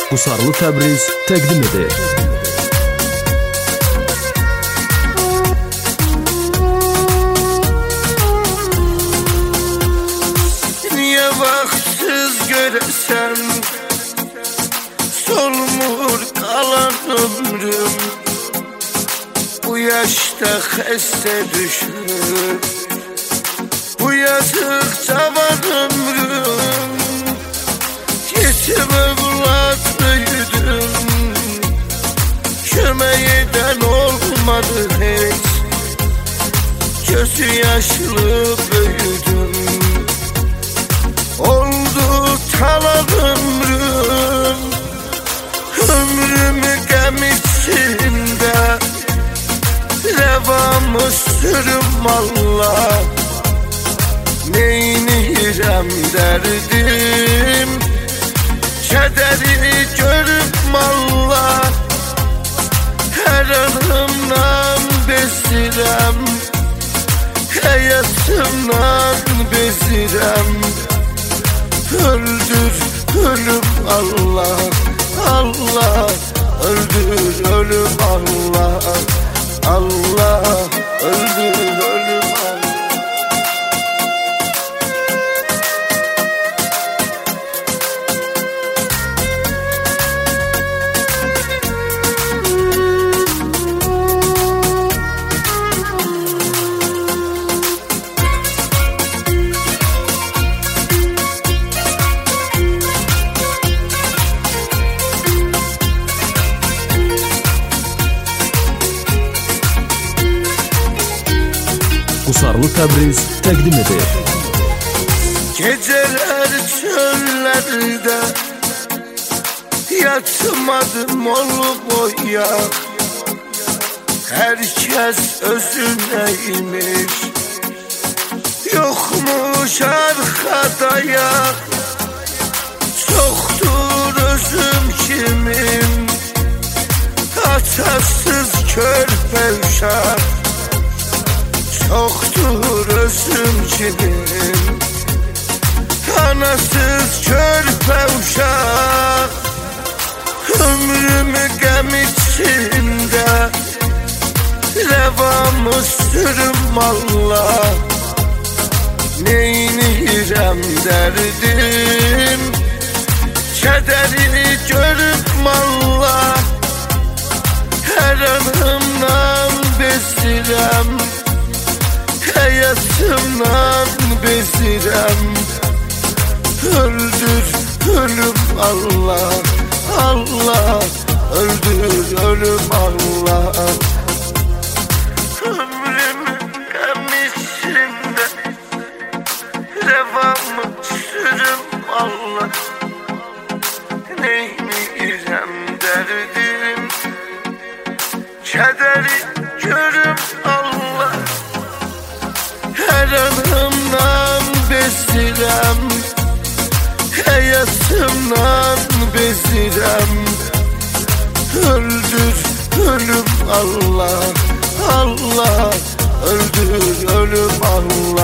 Qusarlı Təbriz təqdim edir. Niye vaxtsız görəsən solmur qalan ömrüm, bu yaşta xəstə düşür, bu yazıq cavan ömrüm. Yetim evlat büyüdüm, kömək edən olmadı heç, gözü yaşlı büyüdüm. Oldu talan ömrüm, ömrümü qəm içində, rəvamı sürüm Allah. Neynirəm dərdim, kədəri görüb Allah. Hər anımdan bezirəm, həyatımdan bezirəm. Öldür ölüm Allah, Allah. Öldür ölüm Allah, Allah. Öldür ölüm Allah. Qusarlı Təbriz təqdim edir. Geceler çöllerde yatmadım olup oya, herkes özüneymiş, yokmuş arkadaya. Çoktur özüm kimim, atasız körpe uşak. Çoktur özüm kimim, anasız körpe uşak. Ömrümü qəm içində, rəvamı sürüm Allah. Neynirəm dərdim, kədəri görüb Allah. Hər anımdan bezirəm, həyatımdan bezirəm. Öldür ölüm Allah, Allah. Öldür ölüm Allah. Ömrümü qəm içində, rəvamı sürüm Allah. Neynirəm dərdim, kədəri görüm Allah. Hər anımdan bezirəm, həyatımdan bezirəm. Öldür ölüm Allah, Allah. Öldür ölüm Allah.